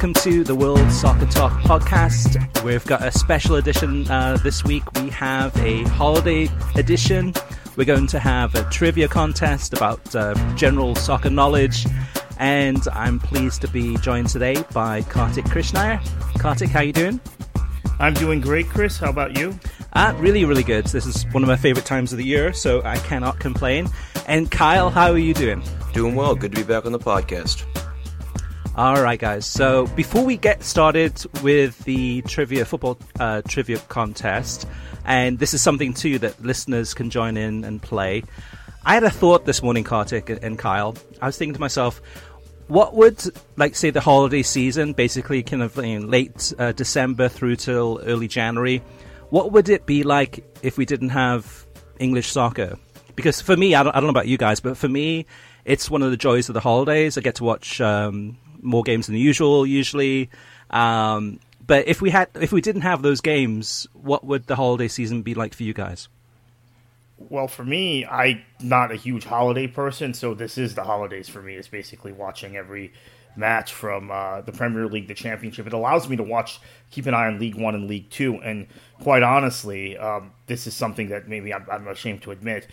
welcome to the World Soccer Talk podcast. We've got a special edition this week. We have a holiday edition. We're going to have a trivia contest about general soccer knowledge. And I'm pleased to be joined today by Kartik Krishnaiyer. Kartik, how you doing? I'm doing great, Chris. How about you? Really, really good. This is one of my favorite times of the year, so I cannot complain. And Kyle, how are you doing? Doing well. Good to be back on the podcast. All right, guys. So before we get started with the football trivia contest, and this is something too that listeners can join in and play, I had a thought this morning, Kartik and Kyle. I was thinking to myself, what would, like, say, the holiday season, basically kind of late December through till early January, what would it be like if we didn't have English soccer? Because for me, I don't know about you guys, but for me, it's one of the joys of the holidays. I get to watch more games than usual, usually. But if we didn't have those games, what would the holiday season be like for you guys? Well, for me, I'm not a huge holiday person, so this is the holidays for me. It's basically watching every match from the Premier League, the Championship. It allows me to keep an eye on League One and League Two, and quite honestly, this is something that maybe I'm ashamed to admit.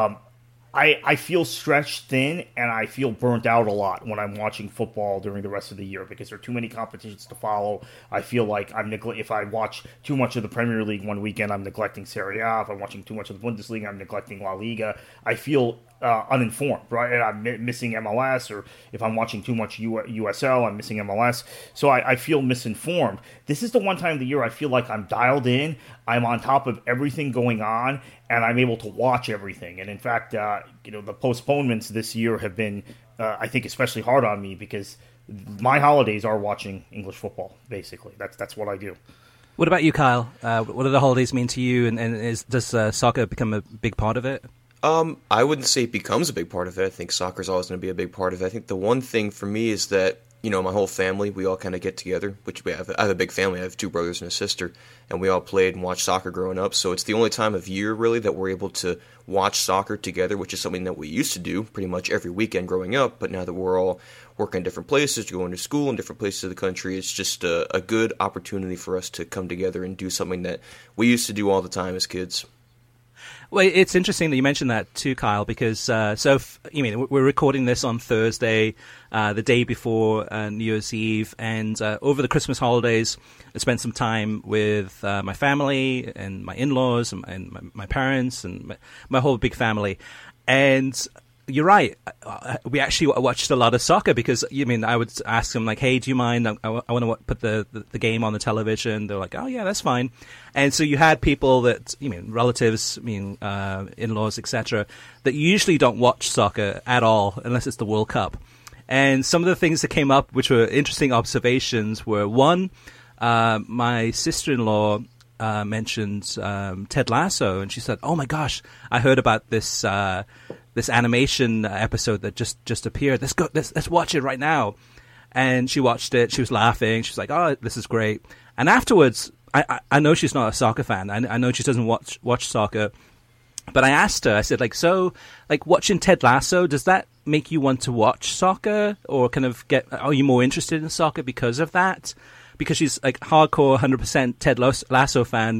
I feel stretched thin and I feel burnt out a lot when I'm watching football during the rest of the year because there are too many competitions to follow. I feel like if I watch too much of the Premier League one weekend, I'm neglecting Serie A. If I'm watching too much of the Bundesliga, I'm neglecting La Liga. I feel uninformed, right? And I'm missing MLS, or if I'm watching too much USL, I'm missing MLS. So I feel misinformed. This is the one time of the year I feel like I'm dialed in, I'm on top of everything going on, and I'm able to watch everything. And in fact, the postponements this year have been, I think, especially hard on me because my holidays are watching English football, basically. That's what I do. What about you, Kyle? What do the holidays mean to you, and does soccer become a big part of it? I wouldn't say it becomes a big part of it. I think soccer's always going to be a big part of it. I think the one thing for me is that, my whole family, we all kind of get together, I have a big family. I have two brothers and a sister, and we all played and watched soccer growing up. So it's the only time of year, really, that we're able to watch soccer together, which is something that we used to do pretty much every weekend growing up. But now that we're all working in different places, going to school in different places of the country, it's just a good opportunity for us to come together and do something that we used to do all the time as kids. Well, it's interesting that you mentioned that too, Kyle, because we're recording this on Thursday, the day before New Year's Eve, and over the Christmas holidays, I spent some time with my family and my in-laws and my parents and my whole big family. And you're right. We actually watched a lot of soccer because, I would ask them, like, hey, do you mind? I want to put the game on the television. They're like, oh, yeah, that's fine. And so you had people that, relatives, in-laws, etc., that usually don't watch soccer at all unless it's the World Cup. And some of the things that came up, which were interesting observations, were, one, my sister-in-law mentioned Ted Lasso, and she said, oh, my gosh, I heard about this animation episode that just appeared. Let's watch it right now. And she watched it. She was laughing. She was like, oh, this is great. And afterwards, I know she's not a soccer fan. I know she doesn't watch soccer. But I asked her, I said, watching Ted Lasso, does that make you want to watch soccer? Or are you more interested in soccer because of that? Because she's like hardcore 100% Ted Lasso fan,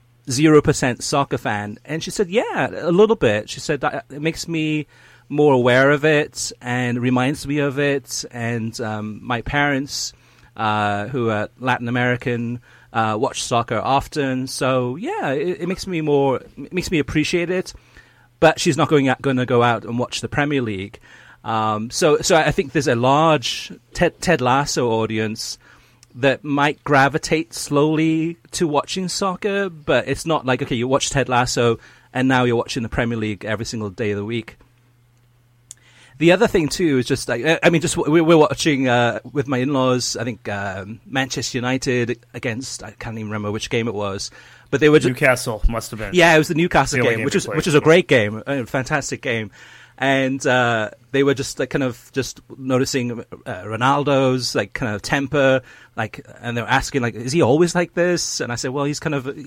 0% soccer fan. And she said, yeah, a little bit. She said that it makes me more aware of it and reminds me of it. And my parents, who are Latin American, watch soccer often. So yeah, it makes me appreciate it. But she's not going to go out and watch the Premier League. So I think there's a large Ted Lasso audience that might gravitate slowly to watching soccer, but it's not like, okay, you watch Ted Lasso and now you're watching the Premier League every single day of the week. The other thing too is just we're watching with my in-laws, I think Manchester United against, I can't even remember which game it was, but they were Newcastle must have been. Yeah, it was the Newcastle game, which was a great game, a fantastic game. And they were just just noticing Ronaldo's kind of temper, and they were asking is he always like this? And I said, well, has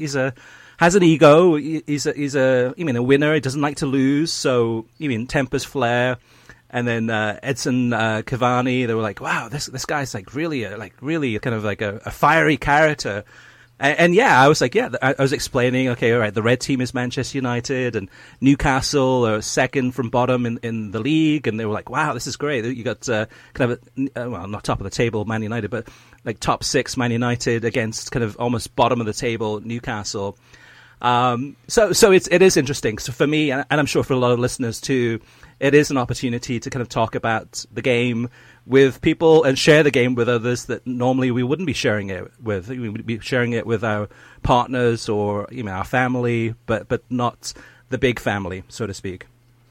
an ego. He's a winner. He doesn't like to lose. So tempers flare. And then Edson Cavani, they were like, wow, this guy's really kind of like a fiery character. And yeah, I was like, I was explaining, okay, all right, the red team is Manchester United, and Newcastle are second from bottom in the league, and they were like, wow, this is great. You got kind of, well, not top of the table, Man United, but like top 6 Man United against kind of almost bottom of the table Newcastle. So it is interesting. So for me, and I'm sure for a lot of listeners too, it is an opportunity to kind of talk about the game with people and share the game with others that normally we wouldn't be sharing it with. We would be sharing it with our partners or our family, but not the big family, so to speak.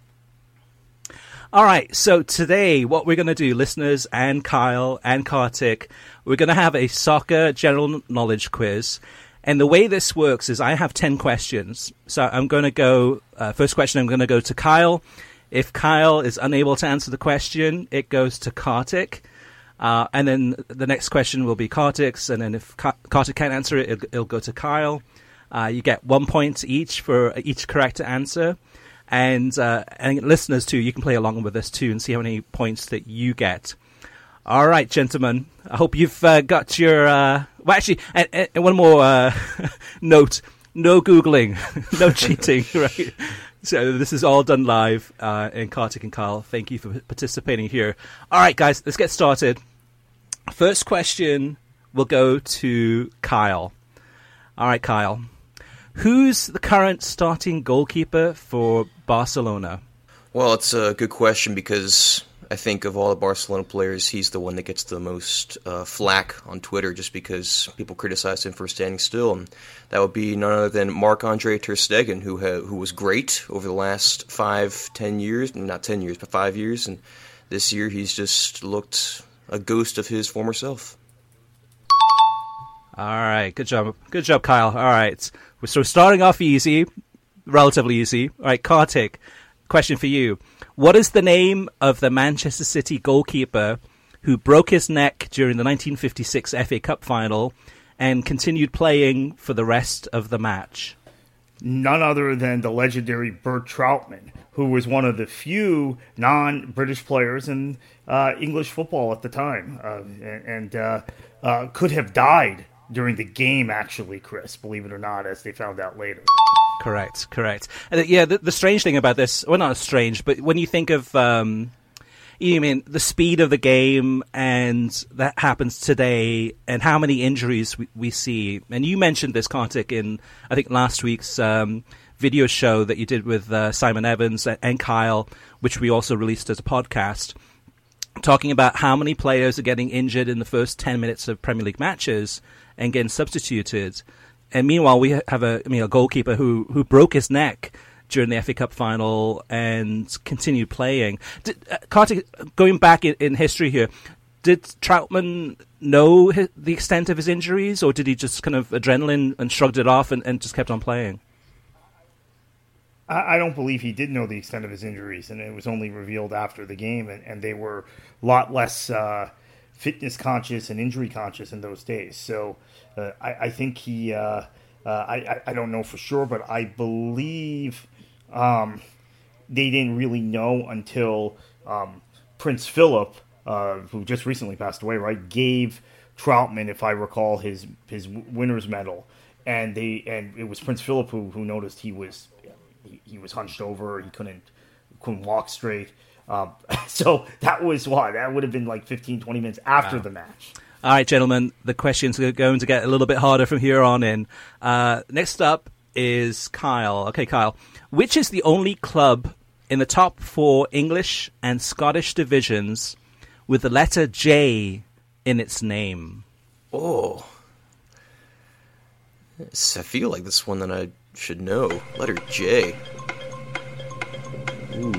All right, so today what we're going to do, listeners and Kyle and Kartik, we're going to have a soccer general knowledge quiz. And the way this works is I have 10 questions. So I'm going to go, first question, I'm going to go to Kyle. If Kyle is unable to answer the question, it goes to Kartik. And then the next question will be Kartik's. And then if Kartik can't answer it, it'll go to Kyle. You get 1 point each for each correct answer. And listeners, too, you can play along with this, too, and see how many points that you get. All right, gentlemen. I hope you've got your... well, actually, and one more note. No Googling. No cheating, right? So this is all done live. And Kartik and Kyle, thank you for participating here. All right, guys, let's get started. First question will go to Kyle. All right, Kyle. Who's the current starting goalkeeper for Barcelona? Well, it's a good question because I think of all the Barcelona players, he's the one that gets the most flack on Twitter just because people criticize him for standing still. And that would be none other than Marc-Andre ter Stegen, who was great over the last 5-10 years. Not 10 years, but 5 years. And this year he's just looked a ghost of his former self. All right, good job, Kyle. All right, so starting off easy, relatively easy. All right, Kartik, question for you. What is the name of the Manchester City goalkeeper who broke his neck during the 1956 FA Cup final and continued playing for the rest of the match? None other than the legendary Bert Troutman, who was one of the few non-British players in English football at the time, and could have died during the game, actually, Chris, believe it or not, as they found out later. Correct. And, yeah, the strange thing about this, well, not strange, but when you think of, the speed of the game and that happens today and how many injuries we see. And you mentioned this, Kartik, in, I think, last week's video show that you did with Simon Evans and Kyle, which we also released as a podcast, talking about how many players are getting injured in the first 10 minutes of Premier League matches and getting substituted. And meanwhile, we have a goalkeeper who broke his neck during the FA Cup final and continued playing. Kartik, going back in history here, did Troutman know the extent of his injuries, or did he just kind of adrenaline and shrugged it off and just kept on playing? I don't believe he did know the extent of his injuries, and it was only revealed after the game, and they were a lot less fitness conscious and injury conscious in those days. So I think he, I don't know for sure, but I believe they didn't really know until Prince Philip, who just recently passed away, right, gave Troutman, if I recall, his winner's medal, and it was Prince Philip who noticed he was hunched over, he couldn't walk straight. So that was that would have been like 15-20 minutes after the match. All right, gentlemen, the questions are going to get a little bit harder from here on in. Next up is Kyle. Okay, Kyle, which is the only club in the top 4 English and Scottish divisions with the letter J in its name? Oh, I feel like this is one that I should know. Letter J. Ooh.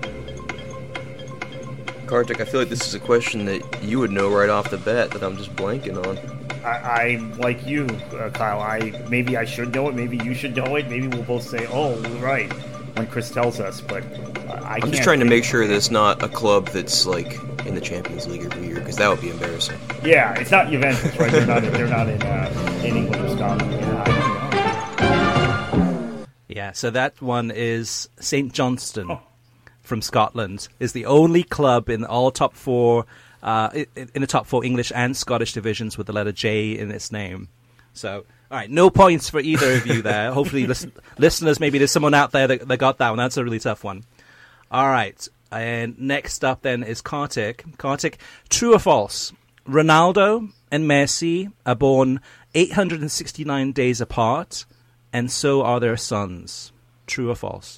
Kartik, I feel like this is a question that you would know right off the bat that I'm just blanking on. I like you, Kyle. Maybe I should know it. Maybe you should know it. Maybe we'll both say, "Oh, right," when Chris tells us. But I'm just trying to make sure that it's not a club that's like in the Champions League every year, because that would be embarrassing. Yeah, it's not Juventus, right? They're not in England or Scotland. Yeah, yeah. So that one is St. Johnstone. Oh. from Scotland, is the only club in all top four, in the top four English and Scottish divisions with the letter J in its name. So, all right, no points for either of you there. Hopefully, listeners, maybe there's someone out there that got that one. That's a really tough one. All right, and next up then is Kartik. Kartik, true or false? Ronaldo and Messi are born 869 days apart, and so are their sons. True or false?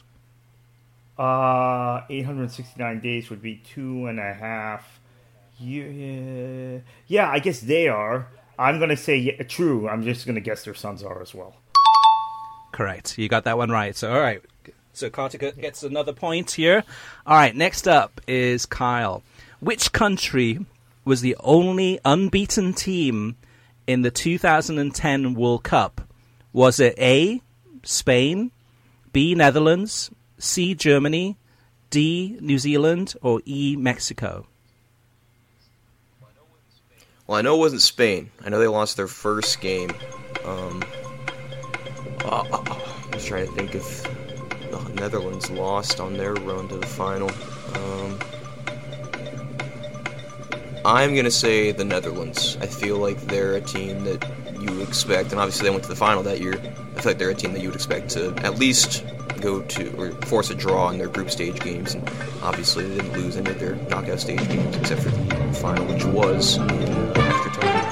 869 days would be 2.5 years. Yeah, I guess they are. I'm going to say true. I'm just going to guess their sons are as well. Correct. You got that one right. So, all right. So, Kartik gets another point here. All right. Next up is Kyle. Which country was the only unbeaten team in the 2010 World Cup? Was it A, Spain, B, Netherlands, C, Germany, D, New Zealand, or E, Mexico? Well, I know it wasn't Spain. I know they lost their first game. I was trying to think if the Netherlands lost on their run to the final. I'm going to say the Netherlands. I feel like they're a team that you expect, and obviously they went to the final that year. I feel like they're a team that you would expect to at least go to or force a draw in their group stage games, and obviously they didn't lose any of their knockout stage games except for the final, which was in extra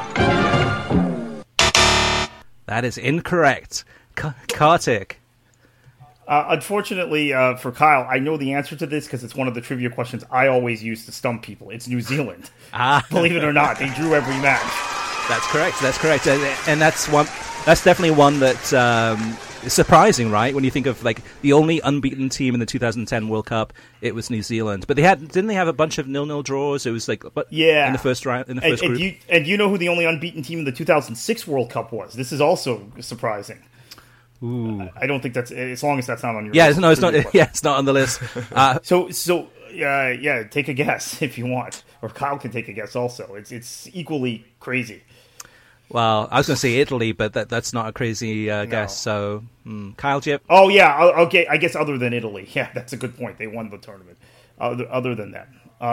time. That is incorrect. Kartik. Unfortunately for Kyle, I know the answer to this because it's one of the trivia questions I always use to stump people. It's New Zealand. Believe it or not, they drew every match. That's correct. That's correct, and that's one. That's definitely one that is surprising, right? When you think of like the only unbeaten team in the 2010 World Cup, it was New Zealand. But didn't they have a bunch of 0-0 draws? It was like, in the first round, in the first group. And you know who the only unbeaten team in the 2006 World Cup was? This is also surprising. Ooh. I don't think that's as long as that's not on your list. It's not. Yeah, it's not on the list. So take a guess if you want, or Kyle can take a guess also. It's equally crazy. Well, I was going to say Italy, but that's not a crazy guess. So, Kyle, do you have... Oh yeah, okay. I guess other than Italy, yeah, that's a good point. They won the tournament. Other than that,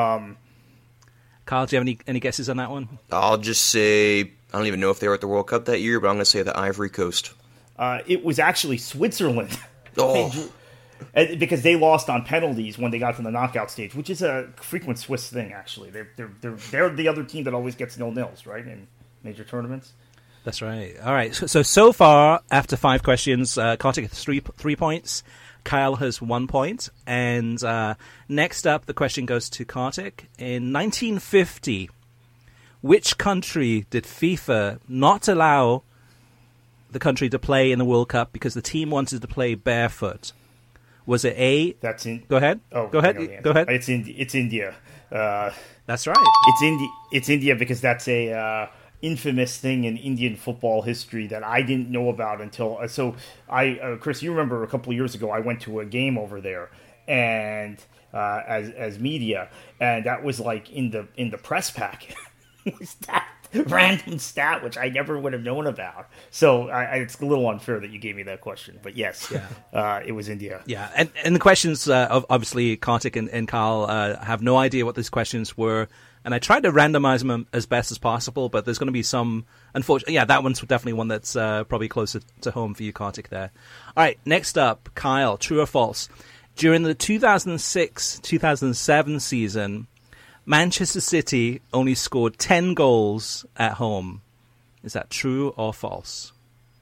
Kyle, do you have any guesses on that one? I'll just say I don't even know if they were at the World Cup that year, but I'm going to say the Ivory Coast. It was actually Switzerland. Oh. Because they lost on penalties when they got to the knockout stage, which is a frequent Swiss thing. Actually, they're the other team that always gets 0-0s, right, in major tournaments. That's right. All right. So far, after 5 questions, Kartik has 3 points. Kyle has 1 point. And next up, the question goes to Kartik. In 1950, which country did FIFA not allow the country to play in the World Cup because the team wanted to play barefoot? Was it A? That's in. Go ahead. Oh, go ahead. Go ahead. It's India. That's right. It's India because that's a infamous thing in Indian football history that I didn't know about until. Chris, you remember a couple of years ago I went to a game over there, and as media, and that was like in the press pack. Was that random stat which I never would have known about? So it's a little unfair that you gave me that question, but yes, it was India. Yeah, and the questions obviously Kartik and Carl have no idea what these questions were, and I tried to randomize them as best as possible, but there's going to be some unfortunately. Yeah, that one's definitely one that's probably closer to home for you, Kartik. There. All right, next up, Kyle. True or false? During the 2006-2007 season, Manchester City only scored 10 goals at home. Is that true or false?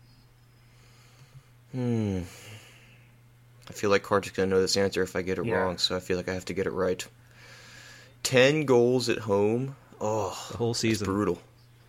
I feel like Kartik's going to know this answer if I get it wrong, so I feel like I have to get it right. 10 goals at home? Oh, the whole season. That's brutal.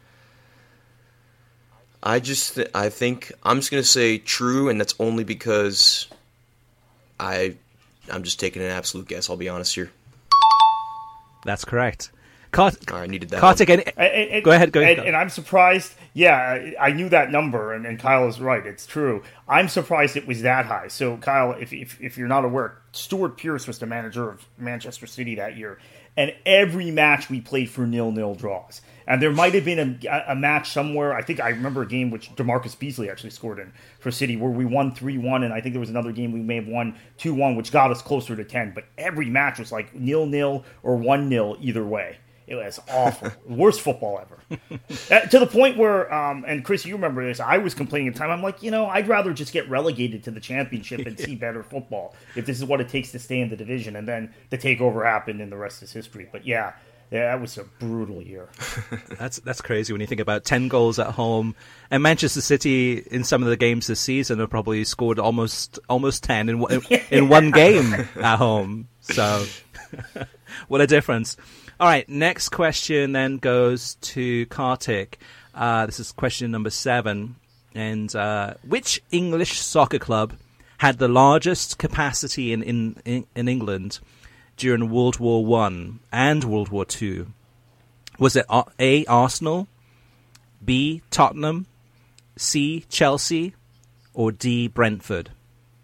I think I'm just going to say true, and that's only because I'm just taking an absolute guess, I'll be honest here. That's correct. I needed that. Kartik, go ahead. And I'm surprised. Yeah, I knew that number, and Kyle is right. It's true. I'm surprised it was that high. So, Kyle, if you're not aware, Stuart Pearce was the manager of Manchester City that year, and every match we played for 0-0 draws. And there might have been a match somewhere. I think I remember a game which DeMarcus Beasley actually scored in for City where we won 3-1, and I think there was another game we may have won 2-1, which got us closer to 10. But every match was like 0-0 or 1-0 either way. It was awful. Worst football ever. To the point where, and Chris, you remember this, I was complaining at the time. I'm like, I'd rather just get relegated to the championship and see better football if this is what it takes to stay in the division. And then the takeover happened and the rest is history. But yeah, that was a brutal year. That's crazy when you think about 10 goals at home. And Manchester City, in some of the games this season, have probably scored almost 10 in one game at home. So what a difference. All right, next question then goes to Kartik. This is question number 7. And which English soccer club had the largest capacity in England during World War I and World War II? Was it A, Arsenal, B, Tottenham, C, Chelsea, or D, Brentford?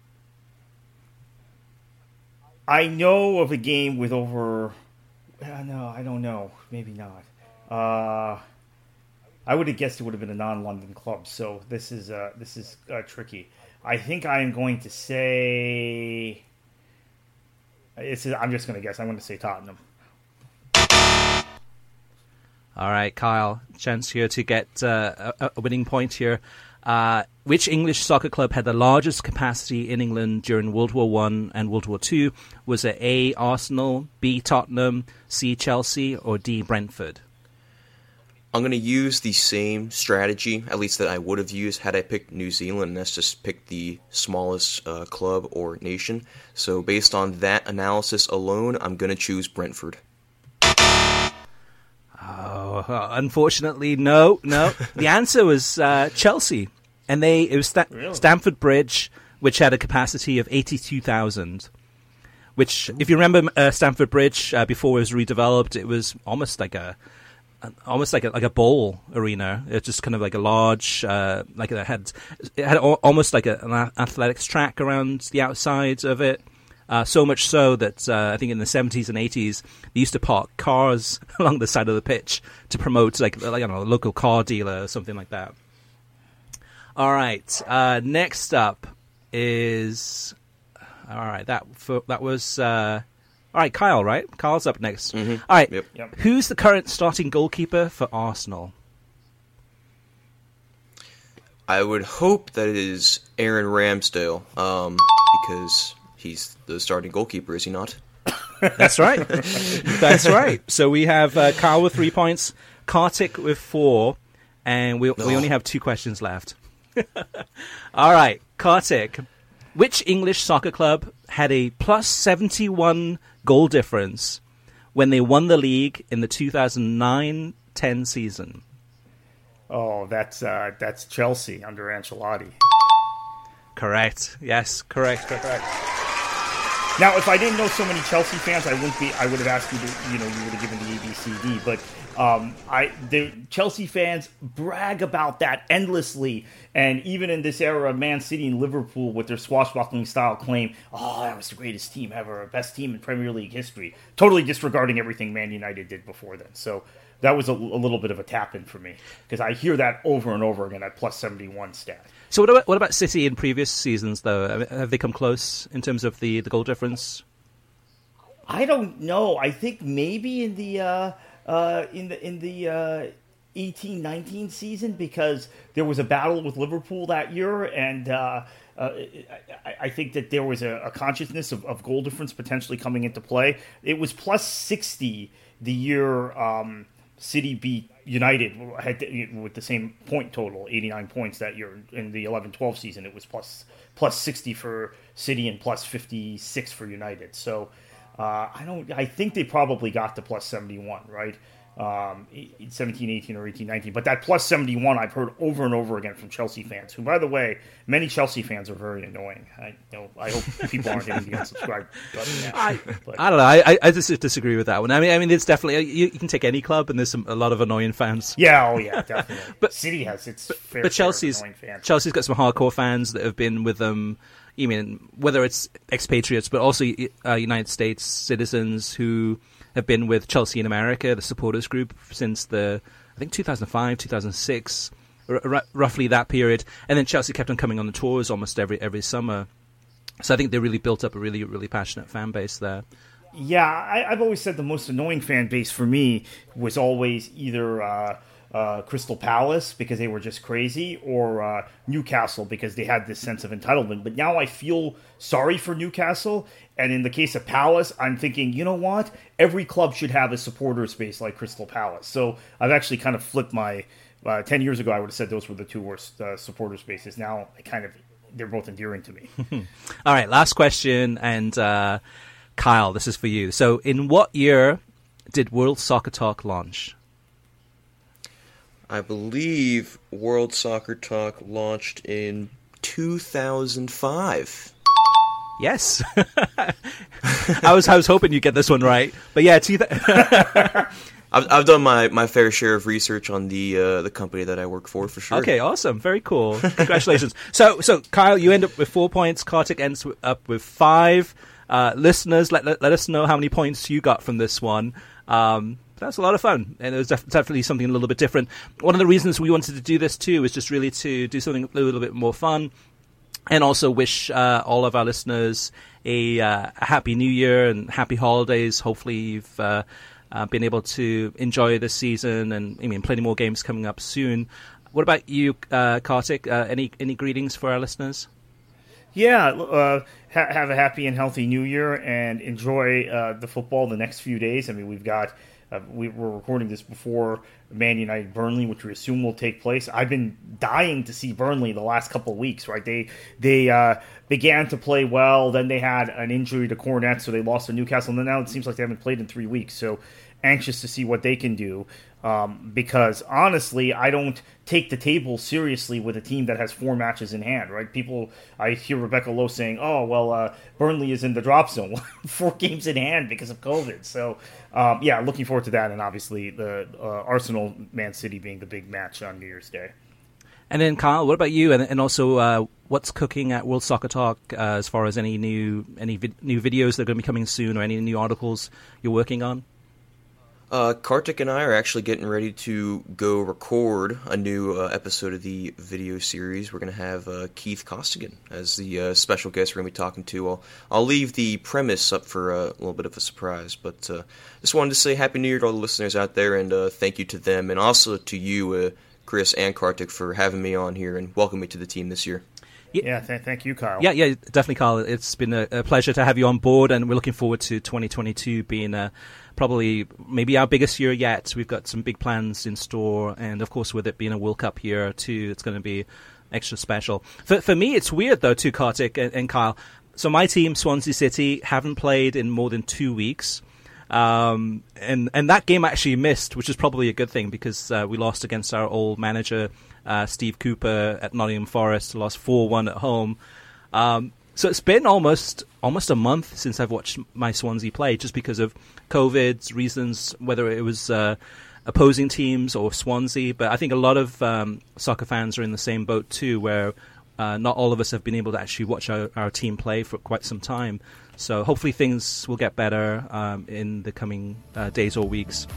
I know of a game with over... No, I don't know. Maybe not. I would have guessed it would have been a non-London club. So this is tricky. I think I am going to say. I'm just going to guess. I'm going to say Tottenham. All right, Kyle. Chance here to get a winning point here. Which English soccer club had the largest capacity in England during World War I and World War II? Was it A, Arsenal, B, Tottenham, C, Chelsea, or D, Brentford? I'm going to use the same strategy, at least that I would have used had I picked New Zealand, and that's just pick the smallest club or nation. So based on that analysis alone, I'm going to choose Brentford. Oh, unfortunately, no. The answer was Chelsea. And it was Stamford Bridge, which had a capacity of 82,000. Which, if you remember Stamford Bridge before it was redeveloped, it was almost like a bowl arena. It's just kind of like a large, like it had almost like an athletics track around the outside of it. So much so that I think in the 70s and 80s they used to park cars along the side of the pitch to promote like I don't know, a local car dealer or something like that. All right. Next up is that was all right. Kyle, right? Kyle's up next. Mm-hmm. All right. Yep. Who's the current starting goalkeeper for Arsenal? I would hope that it is Aaron Ramsdale, because he's the starting goalkeeper, is he not? That's right. That's right. So we have Kyle with 3 points, Kartik with 4, and we only have 2 questions left. All right, Kartik. Which English soccer club had a plus 71 goal difference when they won the league in the 2009-10 season? Oh, that's Chelsea under Ancelotti. Correct. Yes, correct. Now, if I didn't know so many Chelsea fans, I would have asked you to, you would have given the ABCD. But the Chelsea fans brag about that endlessly, and even in this era, Man City and Liverpool with their swashbuckling style claim, "Oh, that was the greatest team ever, best team in Premier League history," totally disregarding everything Man United did before then. So that was a little bit of a tap-in for me, because I hear that over and over again, that plus 71 stat. So what about City in previous seasons, though? Have they come close in terms of the goal difference? I don't know. I think maybe in the 18-19 season, because there was a battle with Liverpool that year, and I think that there was a consciousness of goal difference potentially coming into play. It was plus 60 the year City beat United with the same point total, 89 points that year. In the 11-12 season, it was plus 60 for City and plus 56 for United. So I think they probably got to plus 71, right? 17-18 or 18-19. But that plus 71 I've heard over and over again from Chelsea fans, who, by the way, many Chelsea fans are very annoying. I hope people aren't hitting the unsubscribe button now. I don't know. I just disagree with that one. I mean, it's definitely, you can take any club and there's a lot of annoying fans. Yeah, definitely. But City has its fair but share of annoying fans. Chelsea's got some hardcore fans that have been with them. You mean whether it's expatriates, but also United States citizens who have been with Chelsea in America, the supporters group, since the I think 2005, 2006, roughly that period. And then Chelsea kept on coming on the tours almost every summer. So I think they really built up a really, really passionate fan base there. Yeah, I've always said the most annoying fan base for me was always either Crystal Palace because they were just crazy, or Newcastle because they had this sense of entitlement. But now I feel sorry for Newcastle, and in the case of Palace, I'm thinking, you know what? Every club should have a supporters base like Crystal Palace. So I've actually kind of flipped my... 10 years ago, I would have said those were the two worst supporters bases. Now, they're both endearing to me. All right, last question, and Kyle, this is for you. So in what year did World Soccer Talk launch? I believe World Soccer Talk launched in 2005. Yes. I was hoping you'd get this one right. But yeah, I've done my fair share of research on the company that I work for sure. Okay, awesome. Very cool. Congratulations. So Kyle, you end up with 4 points. Kartik ends up with 5. Listeners, let us know how many points you got from this one. That's a lot of fun, and it was definitely something a little bit different. One of the reasons we wanted to do this too was just really to do something a little bit more fun, and also wish all of our listeners a happy New Year and happy holidays. Hopefully you've been able to enjoy this season, and plenty more games coming up soon. What about you, Kartik? Any greetings for our listeners? Yeah, have a happy and healthy New Year, and enjoy the football the next few days. We've got... we were recording this before Man United Burnley, which we assume will take place. I've been dying to see Burnley the last couple of weeks. Right, they began to play well, then they had an injury to Cornet, so they lost to Newcastle, and then now it seems like they haven't played in 3 weeks. So anxious to see what they can do, because honestly, I don't take the table seriously with a team that has 4 matches in hand. Right, I hear Rebecca Lowe saying, "Oh well, Burnley is in the drop zone, 4 games in hand because of COVID." So. Yeah, looking forward to that, and obviously the Arsenal Man City being the big match on New Year's Day. And then Kyle, what about you? And also, what's cooking at World Soccer Talk as far as any new videos that are going to be coming soon, or any new articles you're working on? Kartik and I are actually getting ready to go record a new episode of the video series. We're going to have Keith Costigan as the special guest we're going to be talking to. I'll leave the premise up for a little bit of a surprise, but just wanted to say Happy New Year to all the listeners out there, and thank you to them, and also to you, Chris and Kartik, for having me on here and welcoming me to the team this year. Yeah, thank you, Kyle. Yeah, definitely, Kyle. It's been a pleasure to have you on board, and we're looking forward to 2022 being probably maybe our biggest year yet. We've got some big plans in store, and of course, with it being a World Cup year too, it's going to be extra special. For me, it's weird though too, Kartik and Kyle. So my team, Swansea City, haven't played in more than 2 weeks. And that game actually missed, which is probably a good thing, because we lost against our old manager, Steve Cooper, at Nottingham Forest. Lost 4-1 at home. So it's been almost a month since I've watched my Swansea play, just because of COVID's reasons, whether it was opposing teams or Swansea. But I think a lot of soccer fans are in the same boat too, where not all of us have been able to actually watch our team play for quite some time. So hopefully things will get better in the coming days or weeks.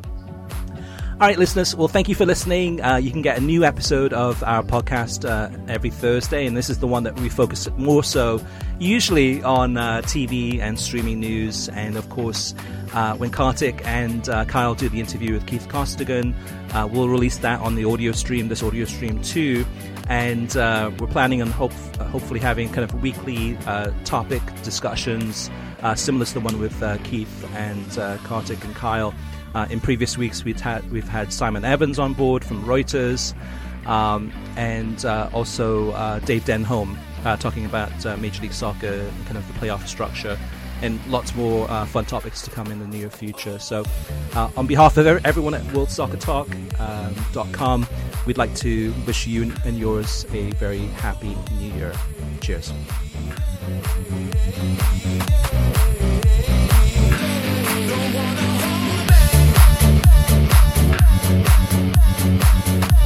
All right, listeners, well, thank you for listening. You can get a new episode of our podcast every Thursday, and this is the one that we focus more so usually on TV and streaming news. And, of course, when Kartik and Kyle do the interview with Keith Costigan, we'll release that on the audio stream, this audio stream too. And we're planning on hopefully having kind of weekly topic discussions similar to the one with Keith and Kartik and Kyle. In previous weeks, we've had Simon Evans on board from Reuters, and also Dave Denholm talking about Major League Soccer, kind of the playoff structure, and lots more fun topics to come in the near future. So on behalf of everyone at WorldSoccerTalk.com, we'd like to wish you and yours a very happy New Year. Cheers. Don't wanna hold back.